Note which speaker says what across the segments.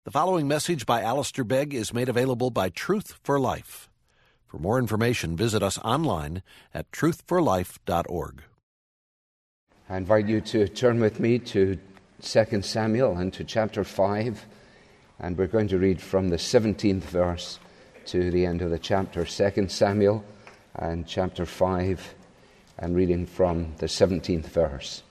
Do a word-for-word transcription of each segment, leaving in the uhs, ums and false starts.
Speaker 1: The following message by Alistair Begg is made available by Truth for Life. For more information, visit us online at truth for life dot org.
Speaker 2: I invite you to turn with me to Second Samuel and to chapter five, and we're going to read from the seventeenth verse to the end of the chapter. Second Samuel and chapter five, and reading from the seventeenth verse.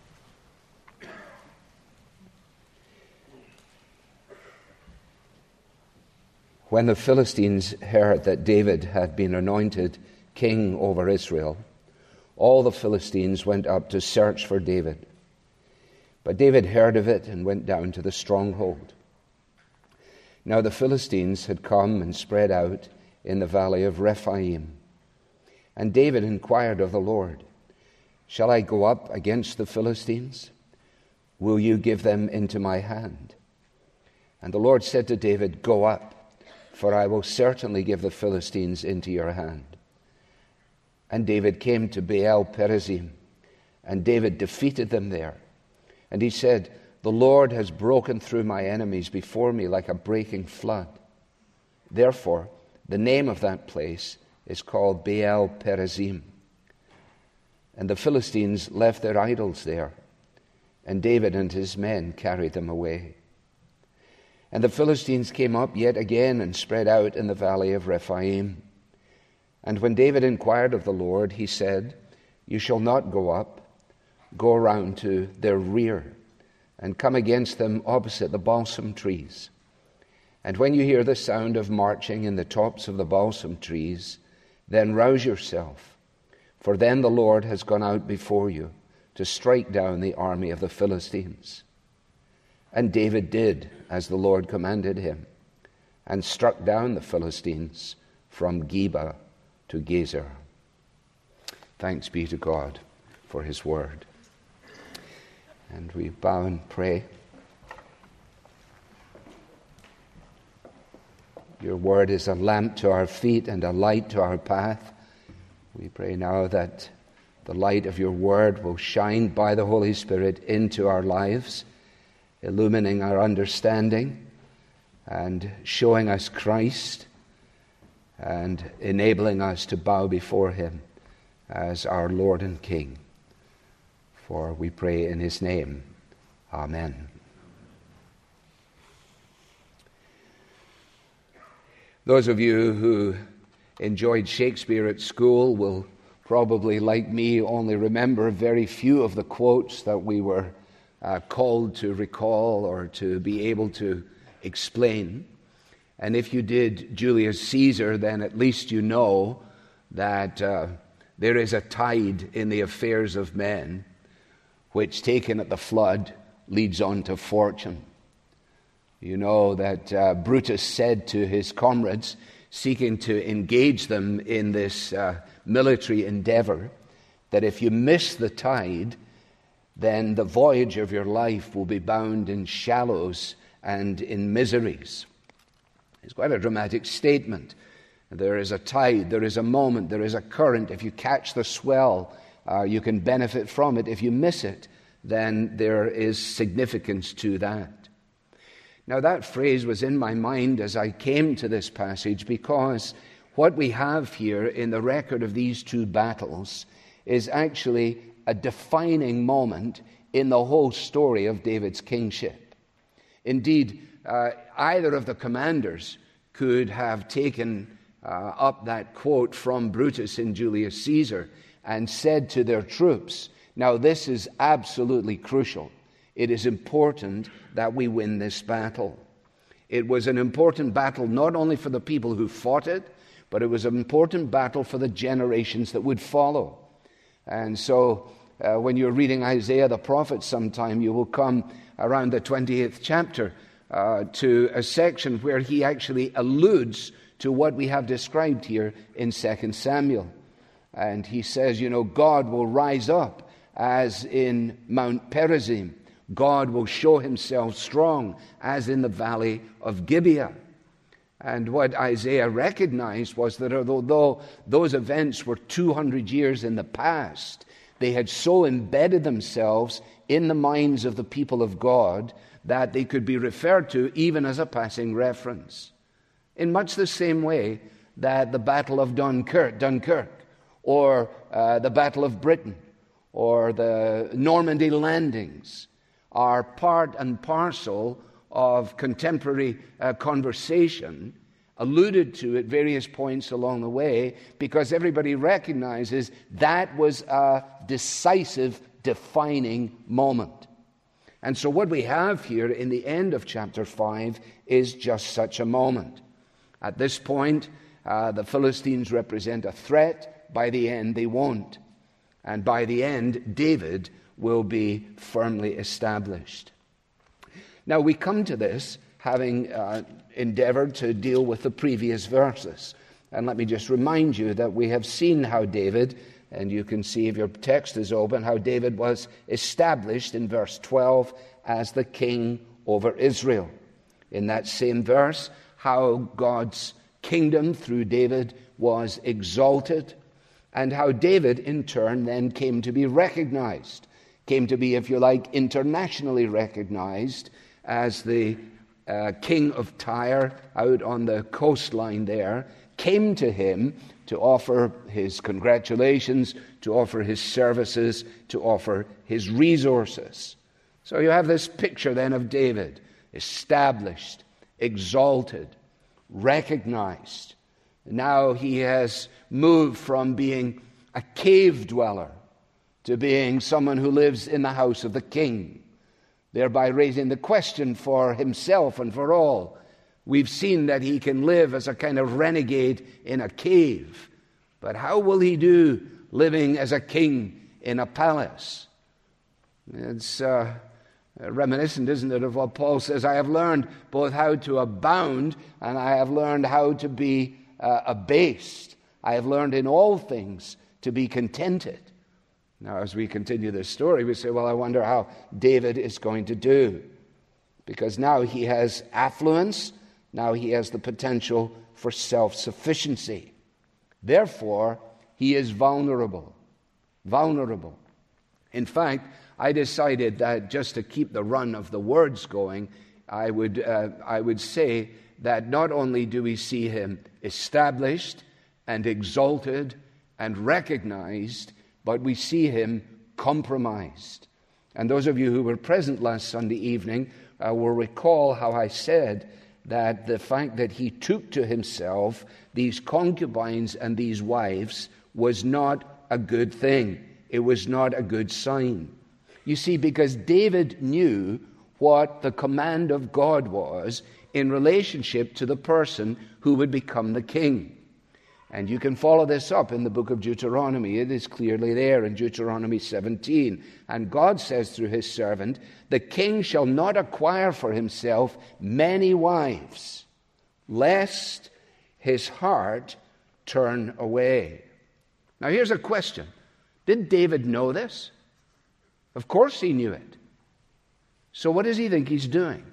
Speaker 2: When the Philistines heard that David had been anointed king over Israel, all the Philistines went up to search for David. But David heard of it and went down to the stronghold. Now the Philistines had come and spread out in the valley of Rephaim. And David inquired of the Lord, "Shall I go up against the Philistines? Will you give them into my hand?" And the Lord said to David, "Go up, for I will certainly give the Philistines into your hand." And David came to Baal Perazim, and David defeated them there. And he said, "The Lord has broken through my enemies before me like a breaking flood." Therefore, the name of that place is called Baal Perazim. And the Philistines left their idols there, and David and his men carried them away. And the Philistines came up yet again and spread out in the valley of Rephaim. And when David inquired of the Lord, he said, "You shall not go up. Go around to their rear and come against them opposite the balsam trees. And when you hear the sound of marching in the tops of the balsam trees, then rouse yourself, for then the Lord has gone out before you to strike down the army of the Philistines." And David did as the Lord commanded him, and struck down the Philistines from Geba to Gezer. Thanks be to God for his word. And we bow and pray. Your word is a lamp to our feet and a light to our path. We pray now that the light of your word will shine by the Holy Spirit into our lives, illumining our understanding and showing us Christ and enabling us to bow before him as our Lord and King. For we pray in his name. Amen. Those of you who enjoyed Shakespeare at school will probably, like me, only remember very few of the quotes that we were Uh, called to recall or to be able to explain. And if you did Julius Caesar, then at least you know that uh, there is a tide in the affairs of men which, taken at the flood, leads on to fortune. You know that uh, Brutus said to his comrades, seeking to engage them in this uh, military endeavor, that if you miss the tide, then the voyage of your life will be bound in shallows and in miseries. It's quite a dramatic statement. There is a tide, there is a moment, there is a current. If you catch the swell, uh, you can benefit from it. If you miss it, then there is significance to that. Now, that phrase was in my mind as I came to this passage, because what we have here in the record of these two battles is actually a defining moment in the whole story of David's kingship. Indeed, uh, either of the commanders could have taken uh, up that quote from Brutus in Julius Caesar and said to their troops, "Now this is absolutely crucial. It is important that we win this battle." It was an important battle not only for the people who fought it, but it was an important battle for the generations that would follow. And so uh, when you're reading Isaiah the prophet sometime, you will come around the twentieth chapter uh, to a section where he actually alludes to what we have described here in Second Samuel. And he says, you know, God will rise up as in Mount Perazim. God will show himself strong as in the valley of Gibeah. And what Isaiah recognized was that although those events were two hundred years in the past, They had so embedded themselves in the minds of the people of God that they could be referred to even as a passing reference. In much the same way that the Battle of Dunkirk, Dunkirk or uh, the Battle of Britain, or the Normandy landings are part and parcel of contemporary uh, conversation, alluded to at various points along the way, because everybody recognizes that was a decisive, defining moment. And so what we have here in the end of chapter five is just such a moment. At this point, uh, the Philistines represent a threat. By the end, they won't. And by the end, David will be firmly established. Now, we come to this having uh, endeavored to deal with the previous verses. And let me just remind you that we have seen how David, and you can see if your text is open, how David was established in verse twelve as the king over Israel. In that same verse, how God's kingdom through David was exalted, and how David, in turn, then came to be recognized, came to be, if you like, internationally recognized as the uh, king of Tyre out on the coastline there, came to him to offer his congratulations, to offer his services, to offer his resources. So you have this picture then of David, established, exalted, recognized. Now he has moved from being a cave dweller to being someone who lives in the house of the king, thereby raising the question for himself and for all. We've seen that he can live as a kind of renegade in a cave, but how will he do living as a king in a palace? It's uh, reminiscent, isn't it, of what Paul says, I have learned both how to abound and I have learned how to be uh, abased. I have learned in all things to be contented. Now, as we continue this story, we say, well, I wonder how David is going to do. Because now he has affluence, now he has the potential for self-sufficiency. Therefore, he is vulnerable. Vulnerable. In fact, I decided that just to keep the run of the words going, I would, uh, I would say that not only do we see him established and exalted and recognized, but we see him compromised. And those of you who were present last Sunday evening uh, will recall how I said that the fact that he took to himself these concubines and these wives was not a good thing. It was not a good sign. You see, because David knew what the command of God was in relationship to the person who would become the king. And you can follow this up in the book of Deuteronomy. It is clearly there in Deuteronomy seventeen. And God says through his servant, the king shall not acquire for himself many wives, lest his heart turn away. Now here's a question. Did David know this? Of course he knew it. So what does he think he's doing?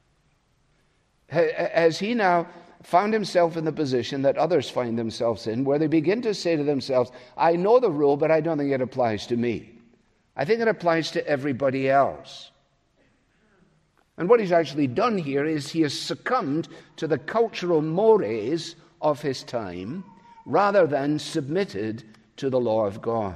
Speaker 2: Has he now found himself in the position that others find themselves in, where they begin to say to themselves, I know the rule, but I don't think it applies to me. I think it applies to everybody else. And what he's actually done here is he has succumbed to the cultural mores of his time rather than submitted to the law of God.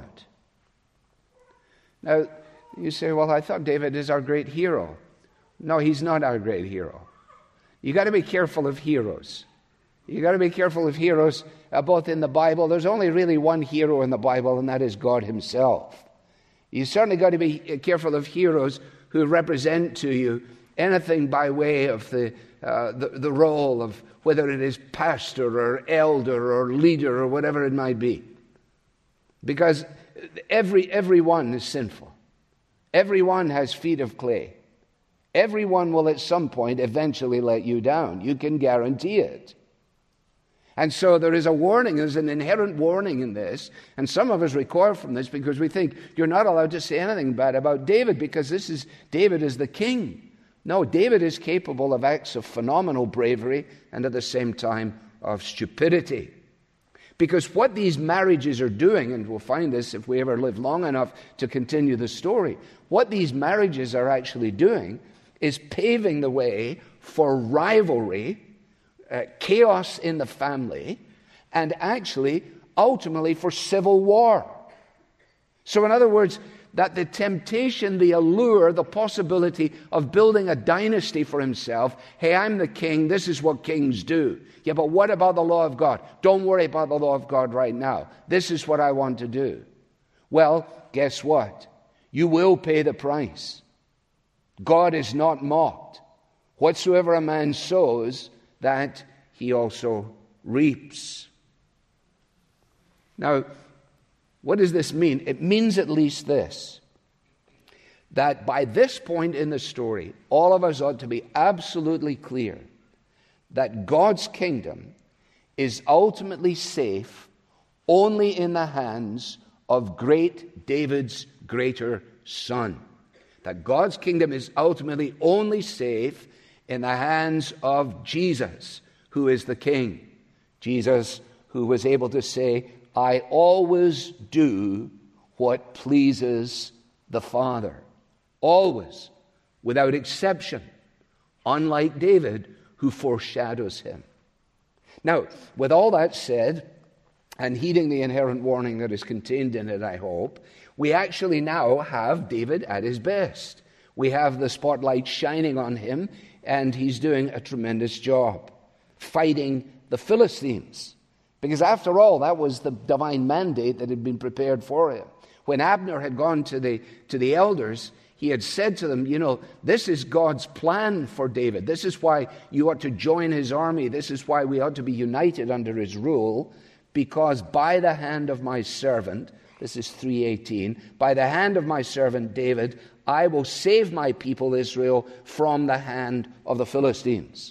Speaker 2: Now, you say, well, I thought David is our great hero. No, he's not our great hero. You got to be careful of heroes. You got to be careful of heroes uh, both in the Bible. There's only really one hero in the Bible, and that is God himself. You certainly got to be careful of heroes who represent to you anything by way of the, uh, the, the role of whether it is pastor or elder or leader or whatever it might be. Because every everyone is sinful. Everyone has feet of clay. Everyone will at some point eventually let you down. You can guarantee it. And so there is a warning, there's an inherent warning in this. And some of us recoil from this because we think you're not allowed to say anything bad about David because this is David is the king. No, David is capable of acts of phenomenal bravery and at the same time of stupidity. Because what these marriages are doing, and we'll find this if we ever live long enough to continue the story, what these marriages are actually doing is paving the way for rivalry, uh, chaos in the family, and actually, ultimately, for civil war. So in other words, that the temptation, the allure, the possibility of building a dynasty for himself, hey, I'm the king, this is what kings do. Yeah, but what about the law of God? Don't worry about the law of God right now. This is what I want to do. Well, guess what? You will pay the price. God is not mocked. Whatsoever a man sows, that he also reaps. Now, what does this mean? It means at least this, that by this point in the story, all of us ought to be absolutely clear that God's kingdom is ultimately safe only in the hands of great David's greater son. That God's kingdom is ultimately only safe in the hands of Jesus, who is the king. Jesus, who was able to say, I always do what pleases the Father. Always, without exception, unlike David, who foreshadows him. Now, with all that said, and heeding the inherent warning that is contained in it, I hope, we actually now have David at his best. We have the spotlight shining on him, and he's doing a tremendous job fighting the Philistines. Because after all, that was the divine mandate that had been prepared for him. When Abner had gone to the, to the elders, he had said to them, you know, this is God's plan for David. This is why you ought to join his army. This is why we ought to be united under his rule. Because by the hand of my servant, this is three eighteen, by the hand of my servant David, I will save my people Israel from the hand of the Philistines.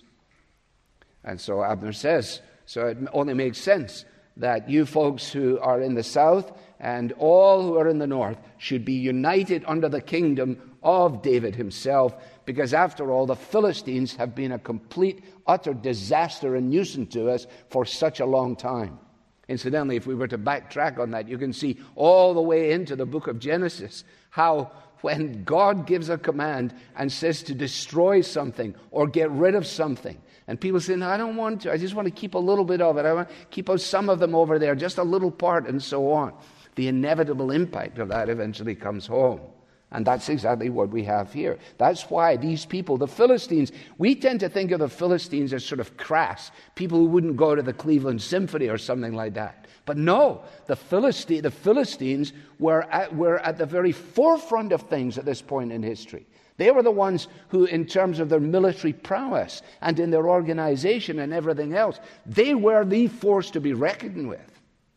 Speaker 2: And so Abner says, so it only makes sense that you folks who are in the south and all who are in the north should be united under the kingdom of David himself, because after all, the Philistines have been a complete, utter disaster and nuisance to us for such a long time. Incidentally, if we were to backtrack on that, you can see all the way into the book of Genesis how when God gives a command and says to destroy something or get rid of something, and people say, no, I don't want to. I just want to keep a little bit of it. I want to keep some of them over there, just a little part, and so on. The inevitable impact of that eventually comes home. And that's exactly what we have here. That's why these people, the Philistines, we tend to think of the Philistines as sort of crass, people who wouldn't go to the Cleveland Symphony or something like that. But no, the, Philistine, the Philistines were at, were at the very forefront of things at this point in history. They were the ones who, in terms of their military prowess and in their organization and everything else, they were the force to be reckoned with.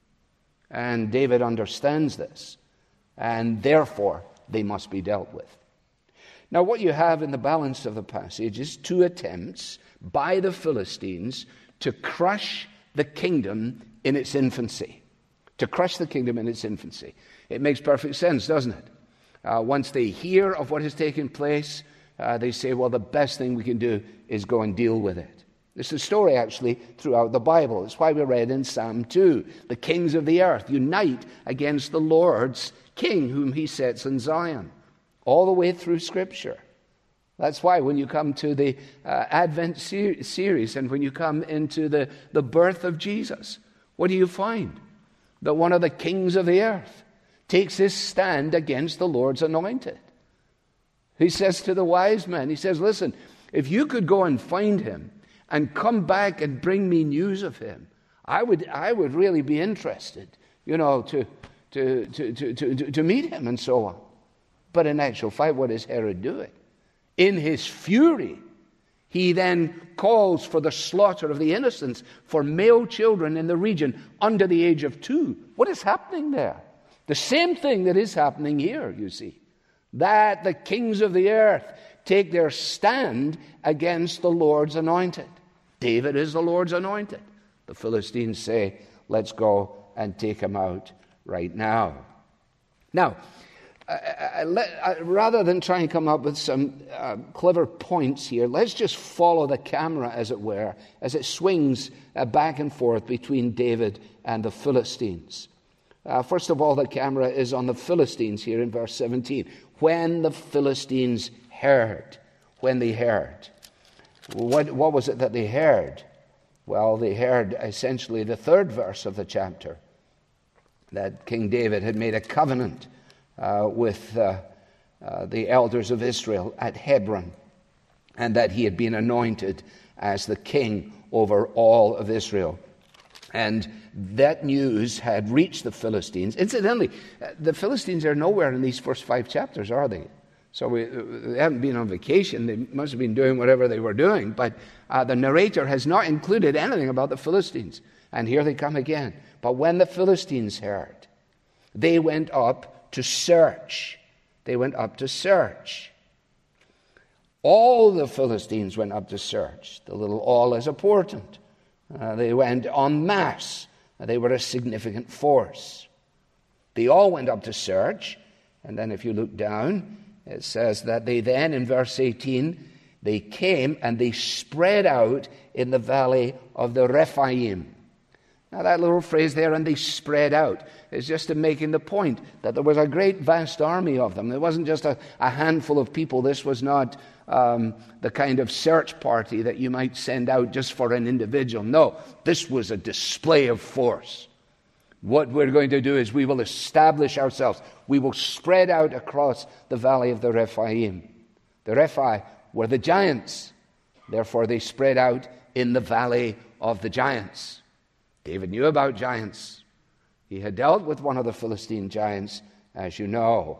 Speaker 2: And David understands this, and therefore they must be dealt with. Now, what you have in the balance of the passage is two attempts by the Philistines to crush the kingdom in its infancy. To crush the kingdom in its infancy. It makes perfect sense, doesn't it? Uh, once they hear of what has taken place, uh, they say, well, the best thing we can do is go and deal with it. It's a story, actually, throughout the Bible. It's why we read in Psalm two, the kings of the earth unite against the Lord's king, whom he sets in Zion, all the way through Scripture. That's why when you come to the uh, Advent ser- series and when you come into the, the birth of Jesus, what do you find? That one of the kings of the earth takes his stand against the Lord's anointed. He says to the wise men, he says, listen, if you could go and find him and come back and bring me news of him, I would I would really be interested, you know, to to to to to, to meet him and so on. But in actual fact, what is Herod doing? In his fury, he then calls for the slaughter of the innocents, for male children in the region under the age of two. What is happening there? The same thing that is happening here, you see. That the kings of the earth take their stand against the Lord's anointed. David is the Lord's anointed. The Philistines say, let's go and take him out right now. Now, I, I, I, rather than try and come up with some uh, clever points here, let's just follow the camera, as it were, as it swings uh, back and forth between David and the Philistines. Uh, first of all, the camera is on the Philistines here in verse seventeen. When the Philistines heard, when they heard. What, what was it that they heard? Well, they heard essentially the third verse of the chapter, that King David had made a covenant uh, with uh, uh, the elders of Israel at Hebron, and that he had been anointed as the king over all of Israel. And that news had reached the Philistines. Incidentally, the Philistines are nowhere in these first five chapters, are they? So we, they haven't been on vacation. They must have been doing whatever they were doing. But uh, the narrator has not included anything about the Philistines. And here they come again. But when the Philistines heard, they went up to search. They went up to search. All the Philistines went up to search. The little all is important. Uh, they went en masse. They were a significant force. They all went up to search. And then if you look down, it says that they then, in verse eighteen, they came and they spread out in the valley of the Rephaim. Now that little phrase there, and they spread out, is just in making the point that there was a great vast army of them. It wasn't just a, a handful of people. This was not um, the kind of search party that you might send out just for an individual. No, this was a display of force. What we're going to do is we will establish ourselves. We will spread out across the valley of the Rephaim. The Rephi were the giants. Therefore, they spread out in the valley of the giants. David knew about giants. He had dealt with one of the Philistine giants, as you know.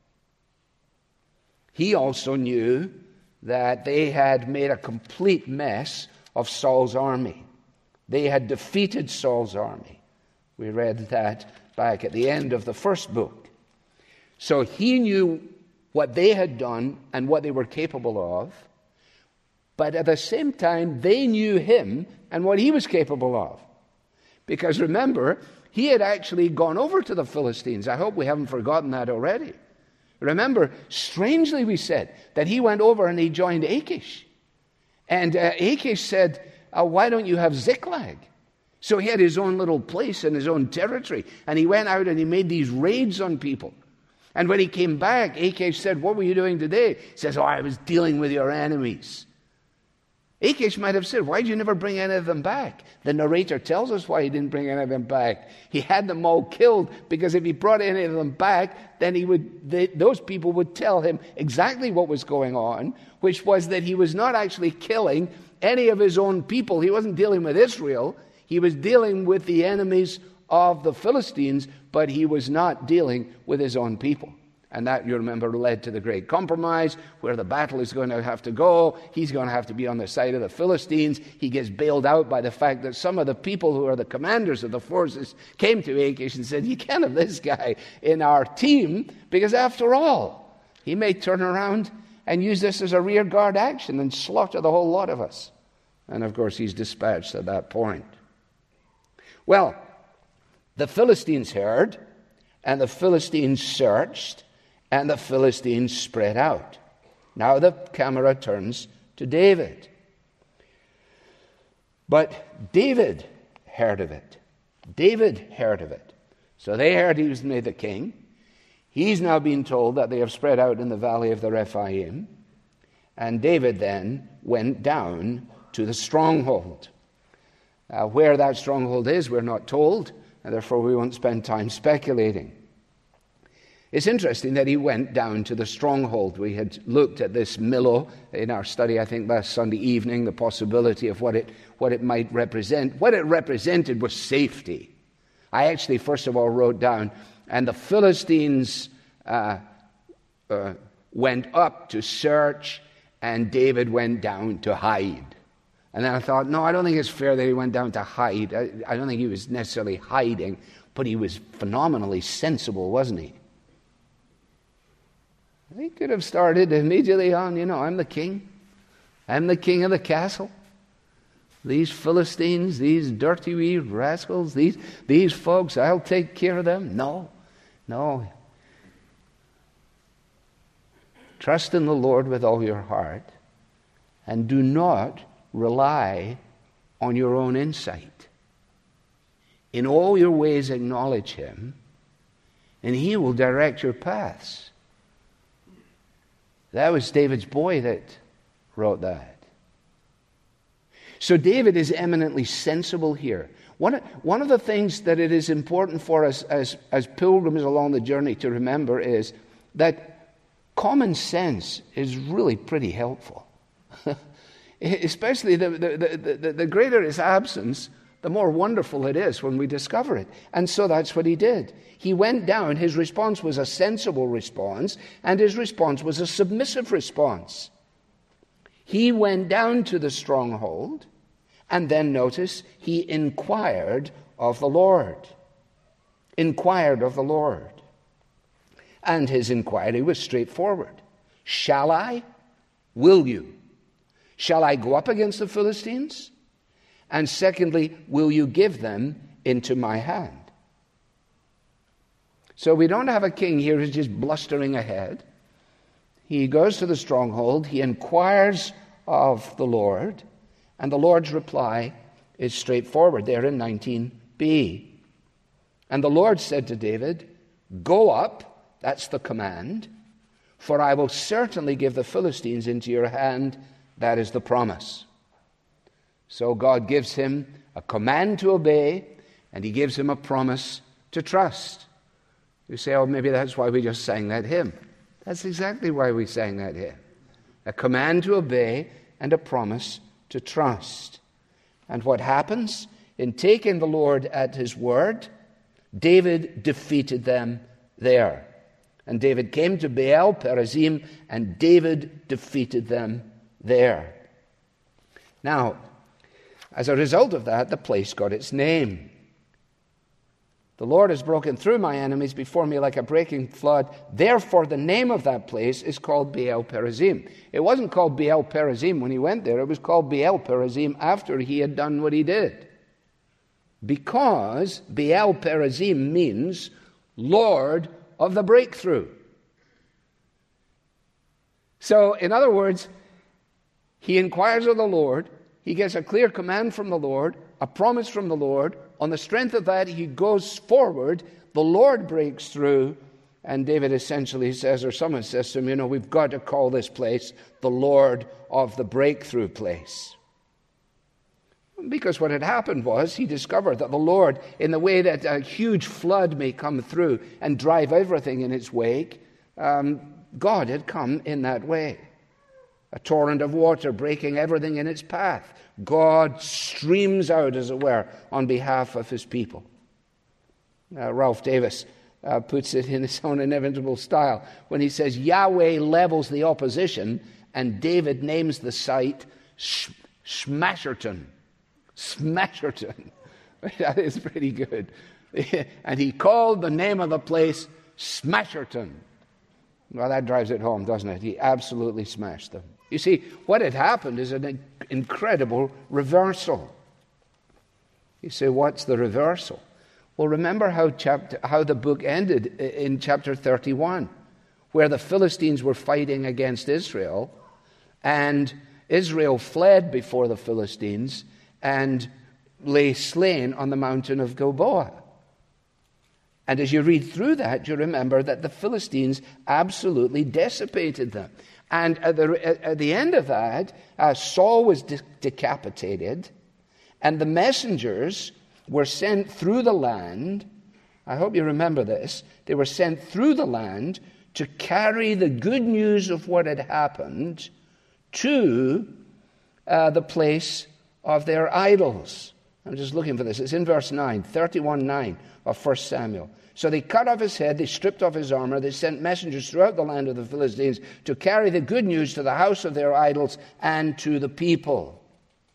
Speaker 2: He also knew that they had made a complete mess of Saul's army. They had defeated Saul's army. We read that back at the end of the first book. So he knew what they had done and what they were capable of, but at the same time, they knew him and what he was capable of. Because remember, he had actually gone over to the Philistines. I hope we haven't forgotten that already. Remember, strangely we said that he went over and he joined Achish. And uh, Achish said, uh, why don't you have Ziklag? So he had his own little place in his own territory. And he went out and he made these raids on people. And when he came back, Achish said, what were you doing today? He says, oh, I was dealing with your enemies. Achish might have said, why did you never bring any of them back? The narrator tells us why he didn't bring any of them back. He had them all killed because if he brought any of them back, then he would, they, those people would tell him exactly what was going on, which was that he was not actually killing any of his own people. He wasn't dealing with Israel. He was dealing with the enemies of the Philistines, but he was not dealing with his own people. And that, you remember, led to the great compromise, where the battle is going to have to go. He's going to have to be on the side of the Philistines. He gets bailed out by the fact that some of the people who are the commanders of the forces came to Achish and said, you can't have this guy in our team, because after all, he may turn around and use this as a rear guard action and slaughter the whole lot of us. And of course, he's dispatched at that point. Well, the Philistines heard, and the Philistines searched, and the Philistines spread out. Now the camera turns to David. But David heard of it. David heard of it. So they heard he was made the king. He's now been told that they have spread out in the valley of the Rephaim. And David then went down to the stronghold. Uh, where that stronghold is, we're not told, and therefore we won't spend time speculating. It's interesting that he went down to the stronghold. We had looked at this Millo in our study, I think, last Sunday evening, the possibility of what it, what it might represent. What it represented was safety. I actually, first of all, wrote down, and the Philistines uh, uh, went up to search, and David went down to hide. And then I thought, no, I don't think it's fair that he went down to hide. I, I don't think he was necessarily hiding, but he was phenomenally sensible, wasn't he? He could have started immediately on, you know, I'm the king. I'm the king of the castle. These Philistines, these dirty wee rascals, these, these folks, I'll take care of them. No, no. Trust in the Lord with all your heart, and do not rely on your own insight. In all your ways acknowledge him, and he will direct your paths. That was David's boy that wrote that. So David is eminently sensible here. One, one of the things that it is important for us as, as pilgrims along the journey to remember is that common sense is really pretty helpful. Especially the, the, the, the, the greater its absence, the more wonderful it is when we discover it. And so that's what he did. He went down. His response was a sensible response, and his response was a submissive response. He went down to the stronghold, and then notice, he inquired of the Lord. Inquired of the Lord. And his inquiry was straightforward. Shall I? Will you? Shall I go up against the Philistines? And secondly, will you give them into my hand? So we don't have a king here who's just blustering ahead. He goes to the stronghold, he inquires of the Lord, and the Lord's reply is straightforward there in nineteen b. And the Lord said to David, go up, that's the command, for I will certainly give the Philistines into your hand. That is the promise. So God gives him a command to obey, and he gives him a promise to trust. You say, oh, maybe that's why we just sang that hymn. That's exactly why we sang that hymn. A command to obey and a promise to trust. And what happens? In taking the Lord at his word, David defeated them there. And David came to Baal Perazim, and David defeated them there. Now, as a result of that, the place got its name. The Lord has broken through my enemies before me like a breaking flood. Therefore, the name of that place is called Baal Perazim. It wasn't called Baal Perazim when he went there. It was called Baal Perazim after he had done what he did. Because Baal Perazim means Lord of the breakthrough. So, in other words, he inquires of the Lord. He gets a clear command from the Lord, a promise from the Lord. On the strength of that, he goes forward. The Lord breaks through. And David essentially says, or someone says to him, you know, we've got to call this place the Lord of the breakthrough place. Because what had happened was he discovered that the Lord, in the way that a huge flood may come through and drive everything in its wake, um, God had come in that way. A torrent of water breaking everything in its path. God streams out, as it were, on behalf of his people. Uh, Ralph Davis uh, puts it in his own inimitable style when he says, Yahweh levels the opposition, and David names the site Sh- Smasherton. Smasherton. That is pretty good. And he called the name of the place Smasherton. Well, that drives it home, doesn't it? He absolutely smashed them. You see, what had happened is an incredible reversal. You say, what's the reversal? Well, remember how chapter, how the book ended in chapter thirty-one, where the Philistines were fighting against Israel, and Israel fled before the Philistines and lay slain on the mountain of Gilboa. And as you read through that, you remember that the Philistines absolutely decipated them. And at the, at the end of that, uh, Saul was de- decapitated, and the messengers were sent through the land. I hope you remember this. They were sent through the land to carry the good news of what had happened to uh, the place of their idols. I'm just looking for this. It's in verse nine, thirty-one nine of First Samuel. So they cut off his head, they stripped off his armor, they sent messengers throughout the land of the Philistines to carry the good news to the house of their idols and to the people.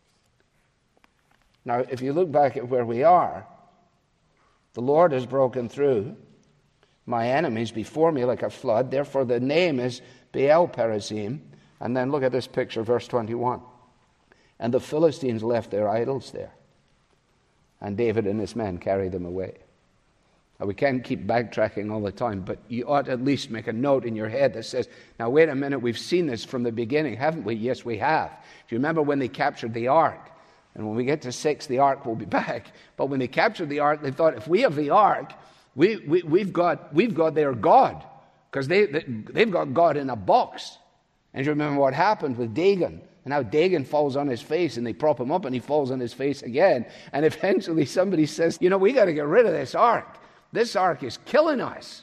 Speaker 2: Now, if you look back at where we are, the Lord has broken through my enemies before me like a flood. Therefore, the name is Baal Perazim. And then look at this picture, verse twenty-one. And the Philistines left their idols there, and David and his men carried them away. Now, we can't keep backtracking all the time, but you ought to at least make a note in your head that says, now wait a minute, we've seen this from the beginning, haven't we? Yes, we have. Do you remember when they captured the ark? And when we get to six, the ark will be back. But when they captured the ark, they thought, if we have the ark, we, we, we've got we've got their God, because they, they, they've got God in a box. And you remember what happened with Dagon, and how Dagon falls on his face, and they prop him up, and he falls on his face again. And eventually somebody says, you know, we got to get rid of this ark. This ark is killing us.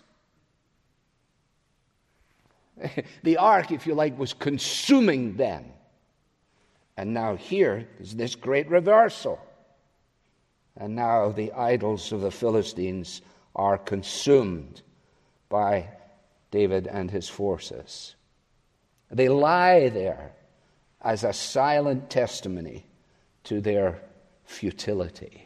Speaker 2: The ark, if you like, was consuming them. And now here is this great reversal. And now the idols of the Philistines are consumed by David and his forces. They lie there as a silent testimony to their futility.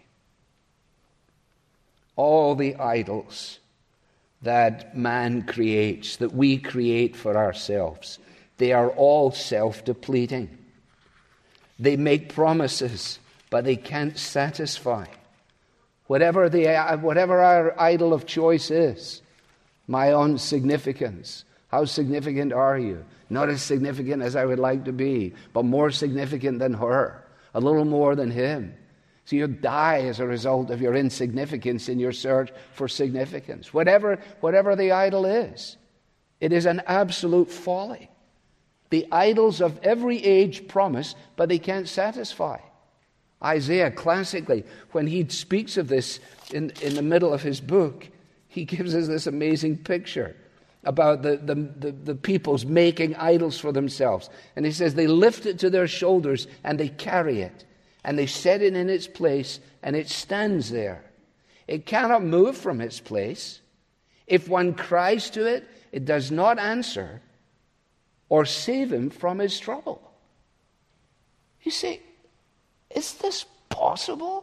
Speaker 2: All the idols that man creates, that we create for ourselves, they are all self-depleting. They make promises, but they can't satisfy. Whatever the whatever our idol of choice is, my own significance. How significant are you? Not as significant as I would like to be, but more significant than her, a little more than him. So you die as a result of your insignificance in your search for significance. Whatever, whatever the idol is, it is an absolute folly. The idols of every age promise, but they can't satisfy. Isaiah, classically, when he speaks of this in, in the middle of his book, he gives us this amazing picture about the, the, the, the peoples making idols for themselves. And he says they lift it to their shoulders and they carry it. And they set it in its place, and it stands there. It cannot move from its place. If one cries to it, it does not answer or save him from his trouble. You say, is this possible?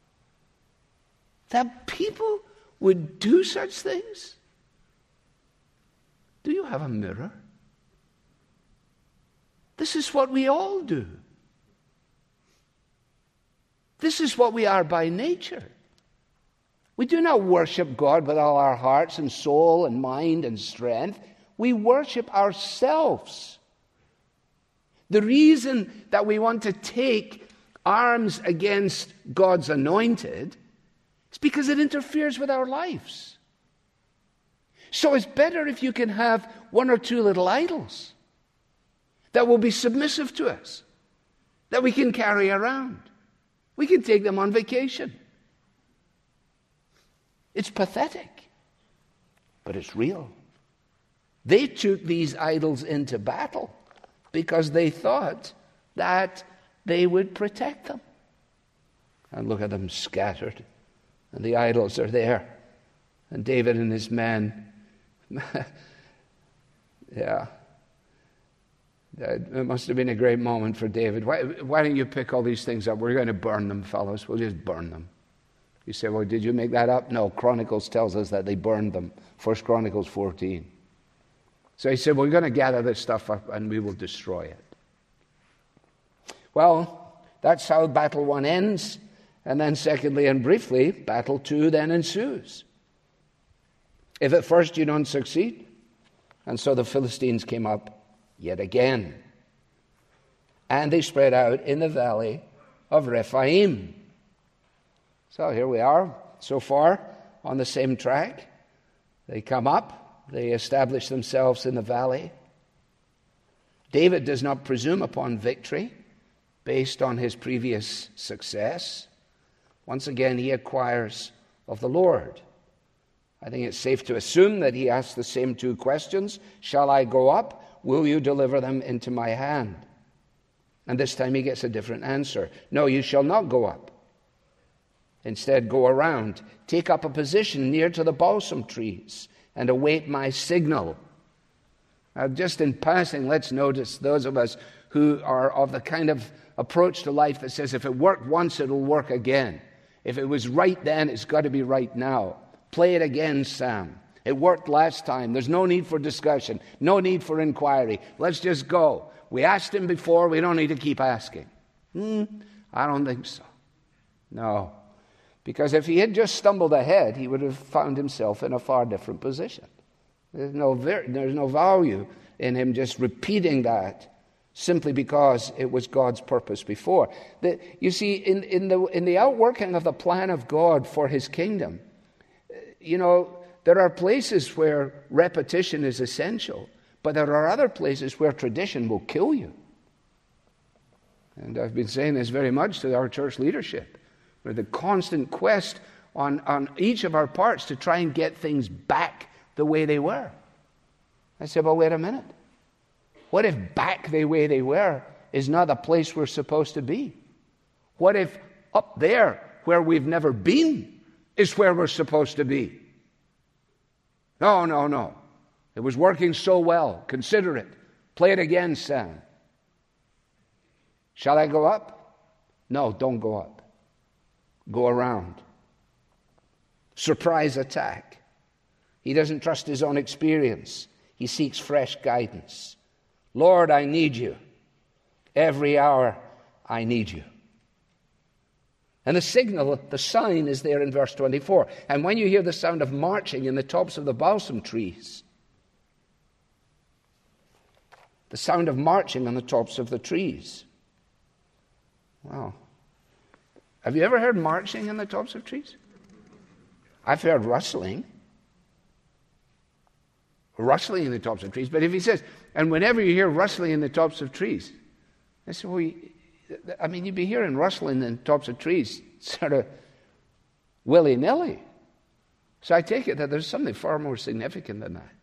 Speaker 2: That people would do such things? Do you have a mirror? This is what we all do. This is what we are by nature. We do not worship God with all our hearts and soul and mind and strength. We worship ourselves. The reason that we want to take arms against God's anointed is because it interferes with our lives. So it's better if you can have one or two little idols that will be submissive to us, that we can carry around. We can take them on vacation. It's pathetic, but it's real. They took these idols into battle because they thought that they would protect them. And look at them scattered, and the idols are there. And David and his men, yeah. It must have been a great moment for David. Why, why don't you pick all these things up? We're going to burn them, fellows. We'll just burn them. You say, well, did you make that up? No, Chronicles tells us that they burned them. First Chronicles fourteen. So he said, we're going to gather this stuff up and we will destroy it. Well, that's how battle one ends. And then secondly and briefly, battle two then ensues. If at first you don't succeed, and so the Philistines came up yet again. And they spread out in the valley of Rephaim. So here we are, so far, on the same track. They come up, they establish themselves in the valley. David does not presume upon victory based on his previous success. Once again, he acquires of the Lord. I think it's safe to assume that he asks the same two questions. Shall I go up? Will you deliver them into my hand? And this time he gets a different answer. No, you shall not go up. Instead, go around. Take up a position near to the balsam trees and await my signal. Now, just in passing, let's notice those of us who are of the kind of approach to life that says if it worked once, it'll work again. If it was right then, it's got to be right now. Play it again, Sam. It worked last time. There's no need for discussion, no need for inquiry. Let's just go. We asked him before, we don't need to keep asking. Hmm, I don't think so. No. Because if he had just stumbled ahead, he would have found himself in a far different position. There's no, ver- there's no value in him just repeating that simply because it was God's purpose before. The, you see, in, in, the, in the outworking of the plan of God for his kingdom, you know, there are places where repetition is essential, but there are other places where tradition will kill you. And I've been saying this very much to our church leadership, where the constant quest on, on each of our parts to try and get things back the way they were. I said, well, wait a minute. What if back the way they were is not the place we're supposed to be? What if up there, where we've never been, is where we're supposed to be? No, no, no. It was working so well. Consider it. Play it again, Sam. Shall I go up? No, don't go up. Go around. Surprise attack. He doesn't trust his own experience. He seeks fresh guidance. Lord, I need you. Every hour, I need you. And the signal, the sign is there in verse twenty-four. And when you hear the sound of marching in the tops of the balsam trees, the sound of marching on the tops of the trees. Wow. Have you ever heard marching in the tops of trees? I've heard rustling. Rustling in the tops of trees. But if he says, and whenever you hear rustling in the tops of trees, I said, well, I mean, you'd be hearing rustling in the tops of trees sort of willy-nilly. So I take it that there's something far more significant than that.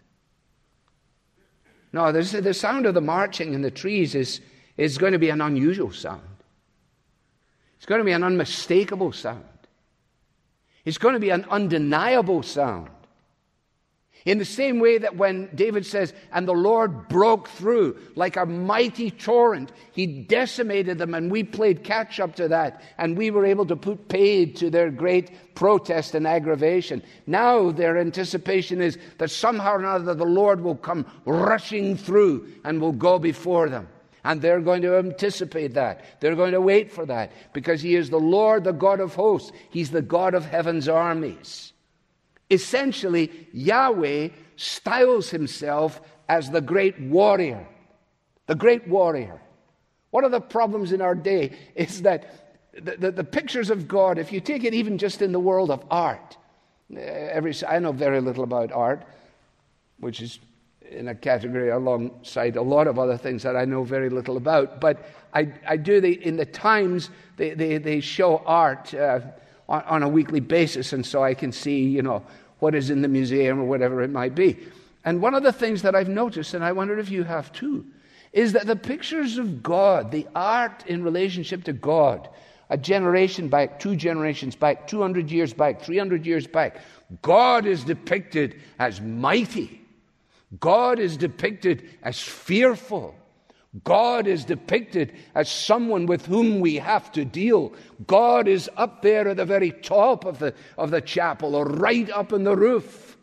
Speaker 2: No, there's, the sound of the marching in the trees is, is going to be an unusual sound. It's going to be an unmistakable sound. It's going to be an undeniable sound. In the same way that when David says, and the Lord broke through like a mighty torrent, he decimated them, and we played catch up to that, and we were able to put paid to their great protest and aggravation. Now their anticipation is that somehow or another the Lord will come rushing through and will go before them. And they're going to anticipate that. They're going to wait for that, because he is the Lord, the God of hosts. He's the God of heaven's armies. Essentially, Yahweh styles himself as the great warrior. The great warrior. One of the problems in our day is that the, the, the pictures of God, if you take it even just in the world of art, every I know very little about art, which is in a category alongside a lot of other things that I know very little about, but I, I do, the, in the Times, they, they, they show art uh, on, on a weekly basis, and so I can see, you know, what is in the museum or whatever it might be. And one of the things that I've noticed, and I wonder if you have too, is that the pictures of God, the art in relationship to God, a generation back, two generations back, two hundred years back, three hundred years back, God is depicted as mighty. God is depicted as fearful. God is depicted as someone with whom we have to deal. God is up there at the very top of the, of the chapel, or right up in the roof.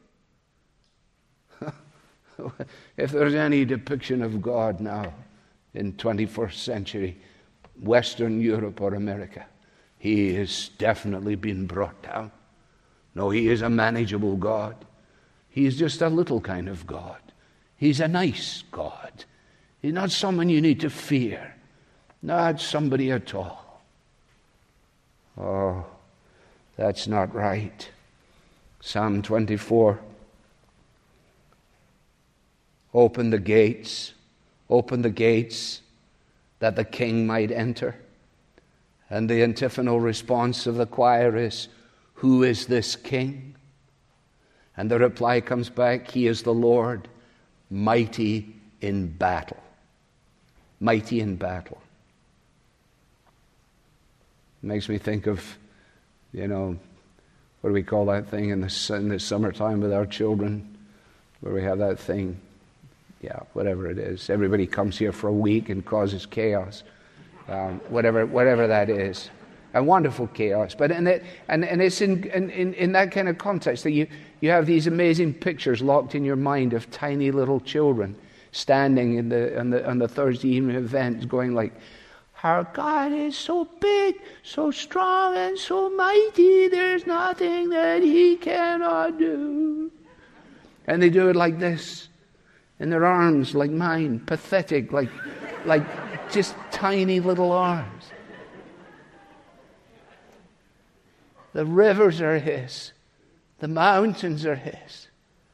Speaker 2: If there's any depiction of God now in twenty-first century Western Europe or America, he is definitely being brought down. No, he is a manageable God. He is just a little kind of God. He's a nice God. He's not someone you need to fear. Not somebody at all. Oh, that's not right. Psalm twenty-four. Open the gates. Open the gates that the king might enter. And the antiphonal response of the choir is, who is this king? And the reply comes back, he is the Lord, mighty in battle. Mighty in battle. It makes me think of, you know, what do we call that thing in the, in the summertime with our children, where we have that thing, yeah, whatever it is. Everybody comes here for a week and causes chaos, um, whatever whatever that is. A wonderful chaos. But in it, and, and it's in, in, in that kind of context that you, you have these amazing pictures locked in your mind of tiny little children standing in the on the on the Thursday evening event, going like, Our God is so big, so strong, and so mighty, there's nothing that he cannot do. And they do it like this, in their arms like mine, pathetic, like, like just tiny little arms. The rivers are his. The mountains are his.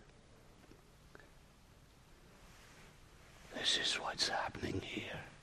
Speaker 2: This is what's happening here.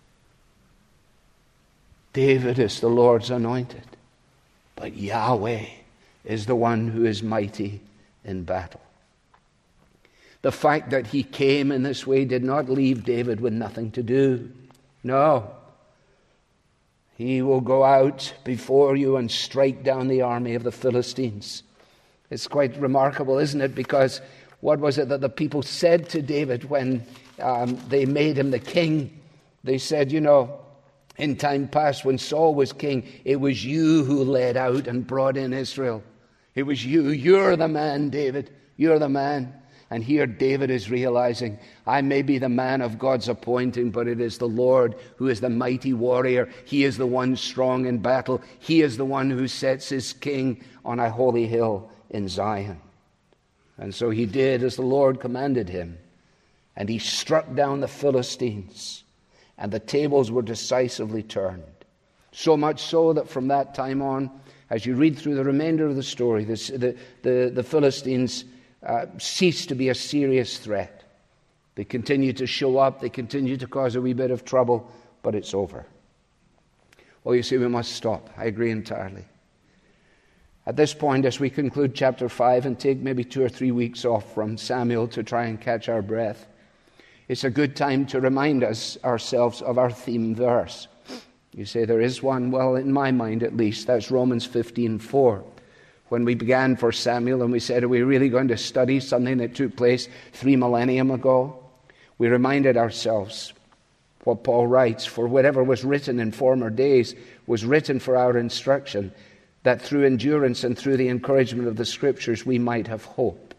Speaker 2: David is the Lord's anointed, but Yahweh is the one who is mighty in battle. The fact that he came in this way did not leave David with nothing to do. No. He will go out before you and strike down the army of the Philistines. It's quite remarkable, isn't it? Because what was it that the people said to David when um, they made him the king? They said, you know, in time past when Saul was king, it was you who led out and brought in Israel. It was you. You're the man, David. You're the man. And here David is realizing, I may be the man of God's appointing, but it is the Lord who is the mighty warrior. He is the one strong in battle. He is the one who sets his king on a holy hill in Zion. And so he did as the Lord commanded him. And he struck down the Philistines. And the tables were decisively turned. So much so that from that time on, as you read through the remainder of the story, this, the, the, the Philistines uh, ceased to be a serious threat. They continue to show up. They continue to cause a wee bit of trouble, but it's over. Well, you see, we must stop. I agree entirely. At this point, as we conclude chapter five and take maybe two or three weeks off from Samuel to try and catch our breath, it's a good time to remind us ourselves of our theme verse. You say there is one. Well, in my mind at least, that's Romans fifteen four. When we began for Samuel and we said, are we really going to study something that took place three millennium ago? We reminded ourselves what Paul writes, for whatever was written in former days was written for our instruction, that through endurance and through the encouragement of the Scriptures we might have hope.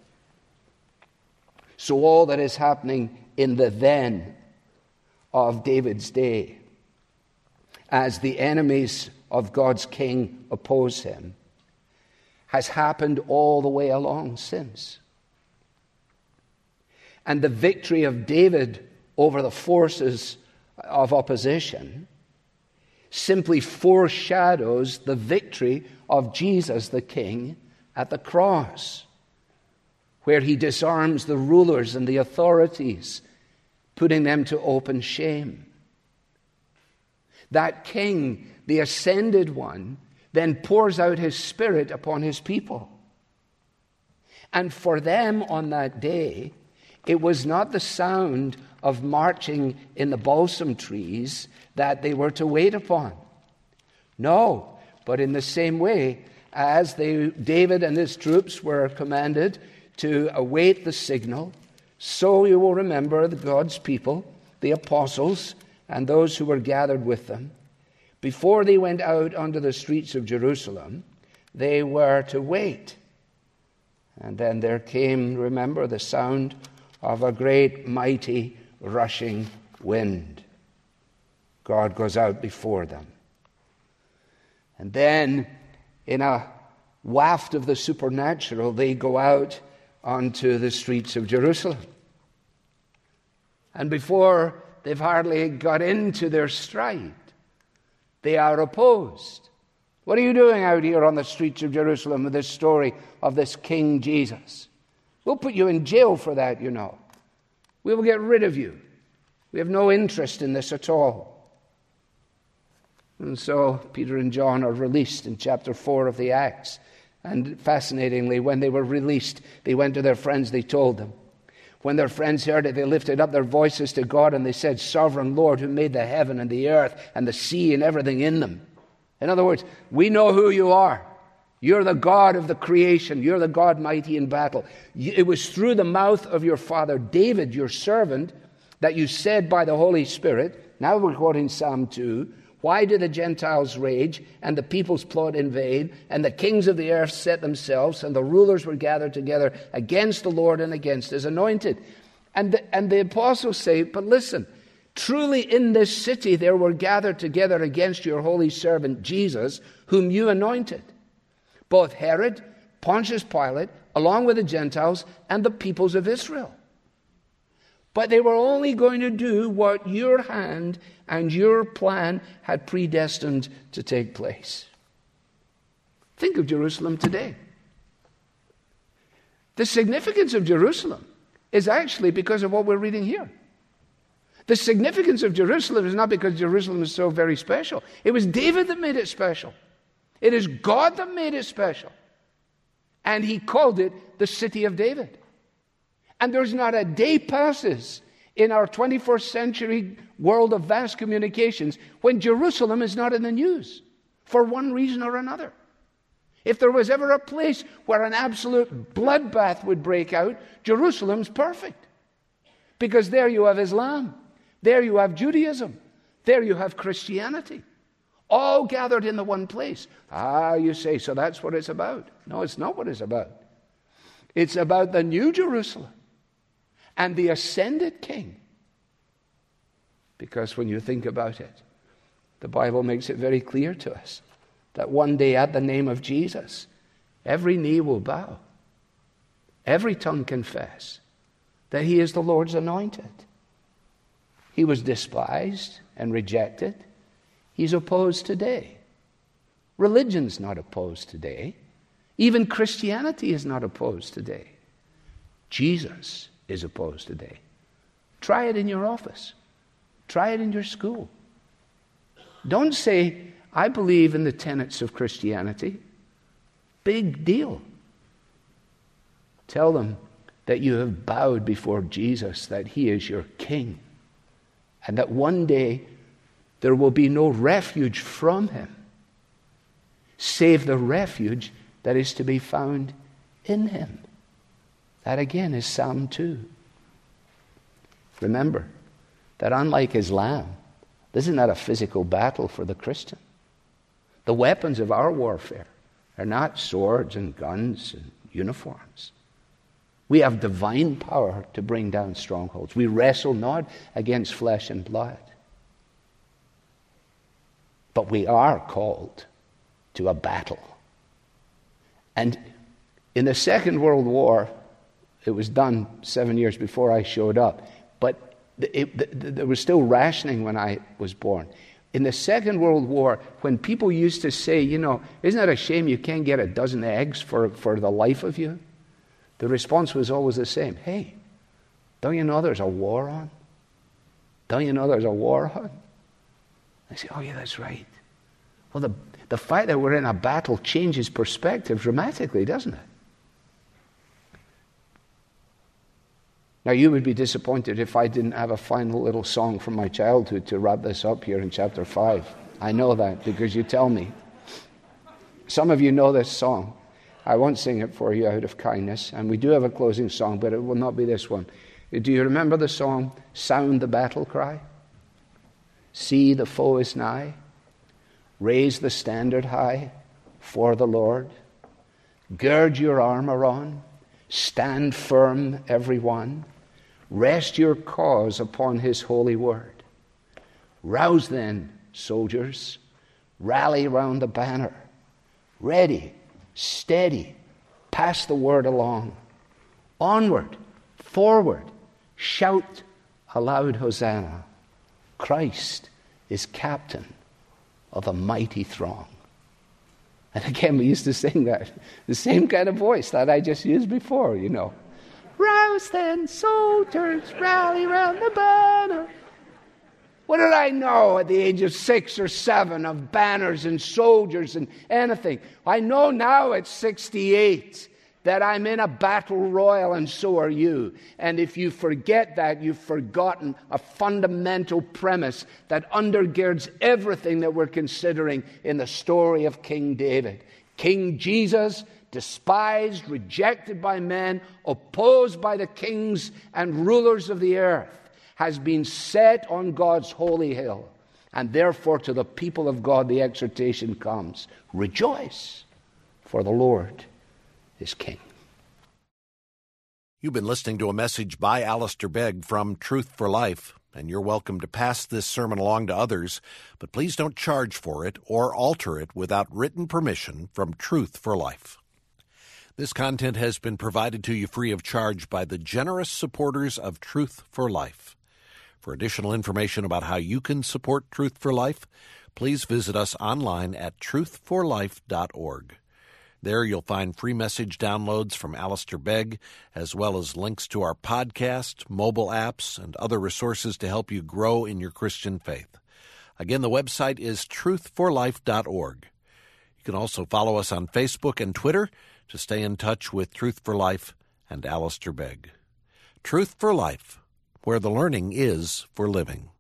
Speaker 2: So all that is happening in the then of David's day, as the enemies of God's king oppose him, has happened all the way along since. And the victory of David over the forces of opposition simply foreshadows the victory of Jesus the King at the cross, where he disarms the rulers and the authorities, putting them to open shame. That King, the ascended one, then pours out his Spirit upon his people. And for them on that day, it was not the sound of marching in the balsam trees that they were to wait upon. No, but in the same way as they, David and his troops were commanded to await the signal, so you will remember the God's people, the apostles, and those who were gathered with them. Before they went out onto the streets of Jerusalem, they were to wait. And then there came, remember, the sound of a great, mighty, rushing wind. God goes out before them. And then, in a waft of the supernatural, they go out onto the streets of Jerusalem. And before they've hardly got into their stride, they are opposed. What are you doing out here on the streets of Jerusalem with this story of this King Jesus? We'll put you in jail for that, you know. We will get rid of you. We have no interest in this at all. And so Peter and John are released in chapter four of the Acts. And fascinatingly, when they were released, they went to their friends, they told them. When their friends heard it, they lifted up their voices to God and they said, Sovereign Lord, who made the heaven and the earth and the sea and everything in them. In other words, we know who you are. You're the God of the creation. You're the God mighty in battle. It was through the mouth of your father David, your servant, that you said by the Holy Spirit, now we're quoting Psalm two, why do the Gentiles rage and the peoples plot in vain and the kings of the earth set themselves and the rulers were gathered together against the Lord and against his anointed? And the, and the apostles say, but listen, Truly in this city there were gathered together against your holy servant Jesus, whom you anointed, both Herod, Pontius Pilate, along with the Gentiles and the peoples of Israel. But they were only going to do what your hand and your plan had predestined to take place. Think of Jerusalem today. The significance of Jerusalem is actually because of what we're reading here. The significance of Jerusalem is not because Jerusalem is so very special. It was David that made it special. It is God that made it special. And he called it the city of David. And there's not a day passes in our twenty-first century world of vast communications when Jerusalem is not in the news for one reason or another. If there was ever a place where an absolute bloodbath would break out, Jerusalem's perfect. Because there you have Islam. There you have Judaism. There you have Christianity. All gathered in the one place. Ah, you say, so that's what it's about. No, it's not what it's about. It's about the new Jerusalem and the ascended King. Because when you think about it, the Bible makes it very clear to us that one day at the name of Jesus, every knee will bow, every tongue confess that he is the Lord's anointed. He was despised and rejected. He's opposed today. Religion's not opposed today. Even Christianity is not opposed today. Jesus is opposed today. Try it in your office. Try it in your school. Don't say, I believe in the tenets of Christianity. Big deal. Tell them that you have bowed before Jesus, that he is your King, and that one day there will be no refuge from him, save the refuge that is to be found in him. That again is Psalm two. Remember that unlike Islam, this is not a physical battle for the Christian. The weapons of our warfare are not swords and guns and uniforms. We have divine power to bring down strongholds. We wrestle not against flesh and blood. But we are called to a battle. And in the Second World War, it was done seven years before I showed up, but it, it, there was still rationing when I was born. In the Second World War, when people used to say, you know, isn't that a shame you can't get a dozen eggs for, for the life of you? The response was always the same. Hey, don't you know there's a war on? Don't you know there's a war on? I say, oh yeah, that's right. Well, the, the fact that we're in a battle changes perspective dramatically, doesn't it? Now, you would be disappointed if I didn't have a final little song from my childhood to wrap this up here in chapter five. I know that because you tell me. Some of you know this song. I won't sing it for you out of kindness. And we do have a closing song, but it will not be this one. Do you remember the song, Sound the Battle Cry? See, the foe is nigh. Raise the standard high for the Lord. Gird your armor on. Stand firm, everyone. Rest your cause upon his holy word. Rouse then, soldiers. Rally round the banner. Ready, steady, pass the word along. Onward, forward, shout aloud Hosanna. Christ is captain of a mighty throng. And again, we used to sing that, the same kind of voice that I just used before, you know. Rouse then, soldiers, rally round the banner. What did I know at the age of six or seven of banners and soldiers and anything? I know now at sixty-eight that I'm in a battle royal, and so are you. And if you forget that, you've forgotten a fundamental premise that undergirds everything that we're considering in the story of King David. King Jesus, despised, rejected by men, opposed by the kings and rulers of the earth, has been set on God's holy hill. And therefore to the people of God the exhortation comes, rejoice, for the Lord is King.
Speaker 1: You've been listening to a message by Alistair Begg from Truth for Life. and you're welcome to pass this sermon along to others, but please don't charge for it or alter it without written permission from Truth for Life. This content has been provided to you free of charge by the generous supporters of Truth for Life. For additional information about how you can support Truth for Life, please visit us online at truth for life dot org. There you'll find free message downloads from Alistair Begg, as well as links to our podcast, mobile apps, and other resources to help you grow in your Christian faith. Again, the website is truth for life dot org. You can also follow us on Facebook and Twitter to stay in touch with Truth for Life and Alistair Begg. Truth for Life, where the learning is for living.